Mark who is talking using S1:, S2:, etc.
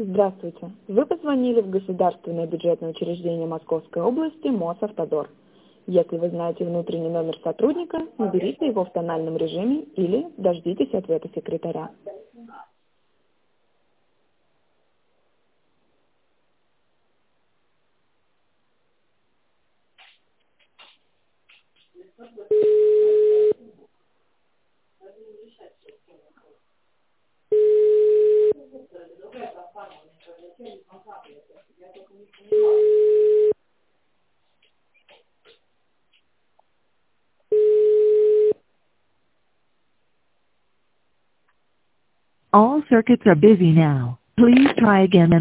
S1: Здравствуйте. Вы позвонили в Государственное бюджетное учреждение Московской области Мосавтодор. Если вы знаете внутренний номер сотрудника, наберите его в тональном режиме или дождитесь ответа секретаря.
S2: All circuits are busy now. Please try again.